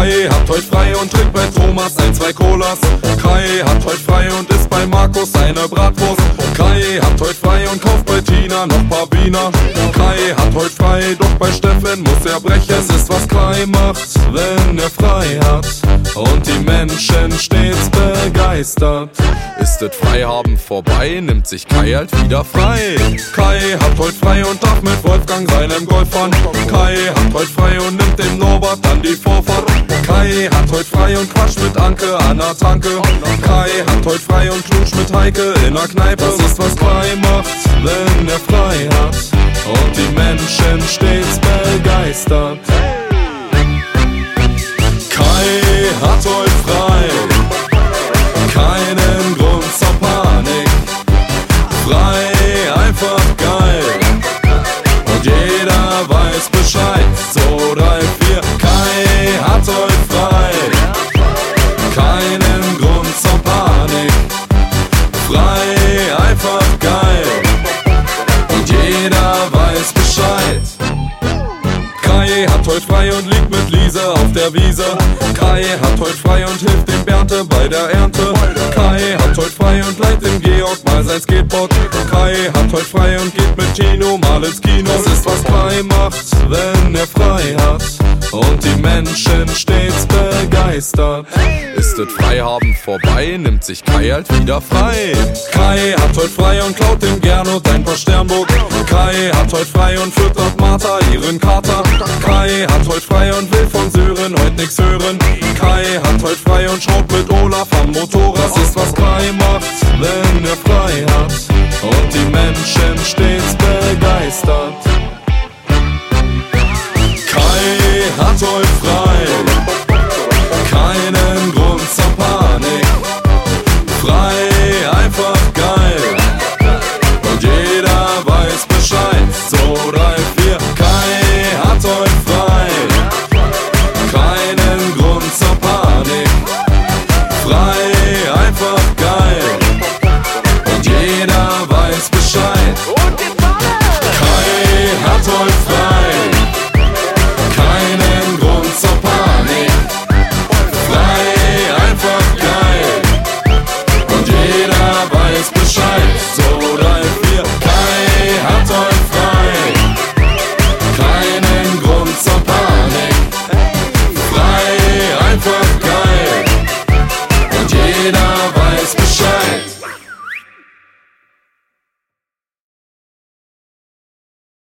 Kai hat heut frei und trinkt bei Thomas ein, zwei Colas. Kai hat heut frei und isst bei Markus eine Bratwurst. Kai hat heut frei und kauft bei Tina noch paar Wiener. Kai hat heut frei, doch bei Steffen muss er brechen. Es ist, was Kai macht, wenn er frei hat und die Menschen stets begeistert. Ist das Freihaben vorbei, nimmt sich Kai halt wieder frei. Kai hat heut frei und darf mit Wolfgang seinem Golf fahren. Kai hat heut frei und nimmt dem Norbert dann die Vorfahrt. Kai hat heut frei und quatscht mit Anke an der Tanke. Kai hat heut frei und knutscht mit Heike in der Kneipe. Das ist, was Kai macht, wenn er frei hat und die Menschen stets begeistert. Kai hat heut frei, keinen Grund zur Panik. Frei, einfach geil und jeder weiß Bescheid. So 3, 4, Kai hat heut frei, keinen Grund zur Panik. Frei, einfach geil und jeder weiß Bescheid. Kai hat heut frei und liegt mit Lise auf der Wiese. Kai hat heut frei und hilft dem Bernte bei der Ernte. Kai hat heut frei und leiht dem Georg mal sein Skateboard. Kai hat heut frei und geht mit Tino mal ins Kino. Das ist, was Kai macht, wenn er frei hat und die Menschen stets begeistert. Ist das Freihaben vorbei, nimmt sich Kai halt wieder frei. Kai hat heut frei und klaut dem Gernot ein paar Sternburg. Kai hat heut frei und füttert Martha ihren Kater. Kai hat heut frei und will von Sören heut nix hören. Kai hat heut frei und schraubt mit Olaf am Motorrad. Das ist, was Kai macht, wenn er frei hat und die Menschen stets begeistert. Kai hat heut frei, keinen Grund zur Panik. Frei, einfach geil und jeder weiß Bescheid. So 3, 4, Kai hat heut frei, keinen Grund zur Panik. Frei, einfach geil und jeder weiß Bescheid. Kai hat heut frei, keinen Grund zur Panik. Frei, einfach geil und jeder weiß Bescheid. So 3, 4, Kai hat heut frei, keinen Grund zur Panik. Frei, einfach geil und jeder weiß Bescheid.